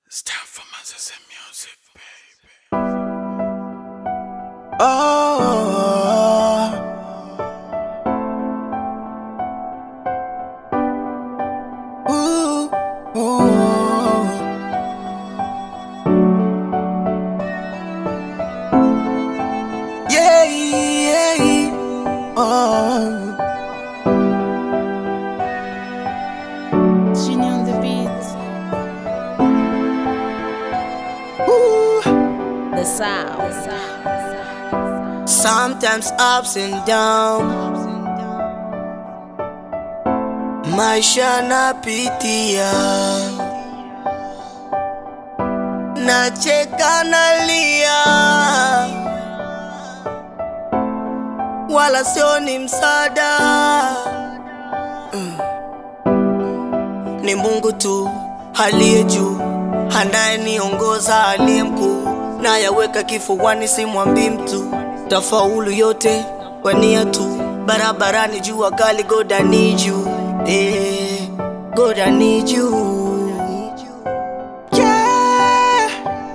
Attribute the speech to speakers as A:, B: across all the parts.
A: It's time for Mazza music, baby.
B: Ooh, ooh. Yeah, yeah,
C: Genie on the beat.
B: ooh.
C: The sound.
B: Sometimes ups and down, maisha napitia, nacheka nalia, wala sioni msaada. Ni Mungu tu aliye juu, anayeniongoza, aliye mkuu, na yaweka kifuani, simwambii mtu. Tafaulu yote kwa nia tu, barabarani jua kali, God I need you, God I need you. Yeah.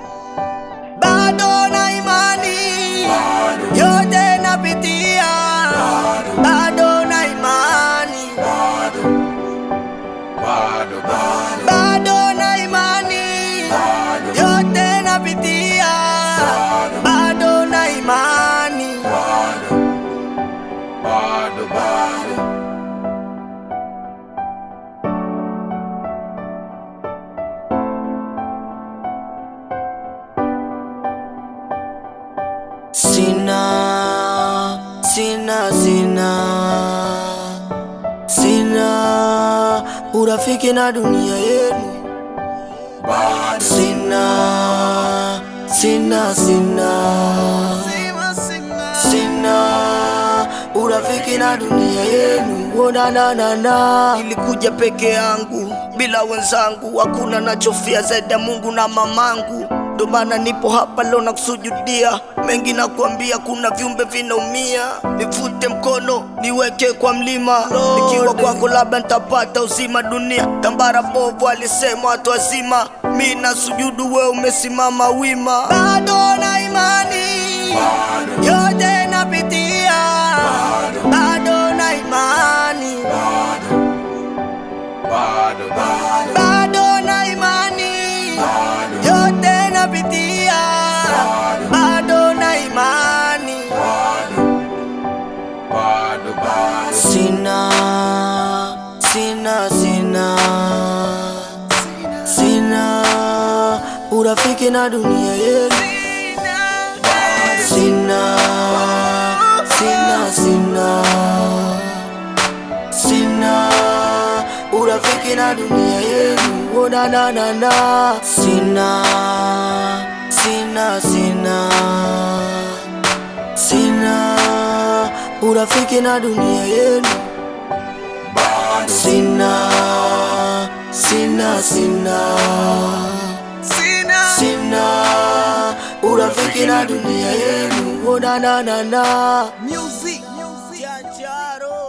B: Bado na imani, yote napitia, bado na imani, bado na imani, yote napitia, bado na imani. Sina urafiki na dunia yenu. Sina urafiki na dunia yenu. Oh, na. Nilikuja peke yangu bila wenzangu, hakuna nachofia zaidi ya Mungu na mamangu. Ndo maana nipo hapa leo na kusujudia. Mengi na kuambia, kuna viumbe vinaumia. Nifute mkono niweke kwa mlima, nikiwa kwako labda nitapata uzima. Dunia tambara bovu, alisema watu wazima. Mi na sujudu, we umesimama wima. Bado na imani, yote napitia, bado na imani, bado na imani, yote napitia, bado na imani. Sina urafiki na dunia yenu. Sina urafiki na dunia yenu. Oh, na. Sina urafiki na dunia yenu. Sina urafiki na dunia yenu. Oh, na. Music Janjaro.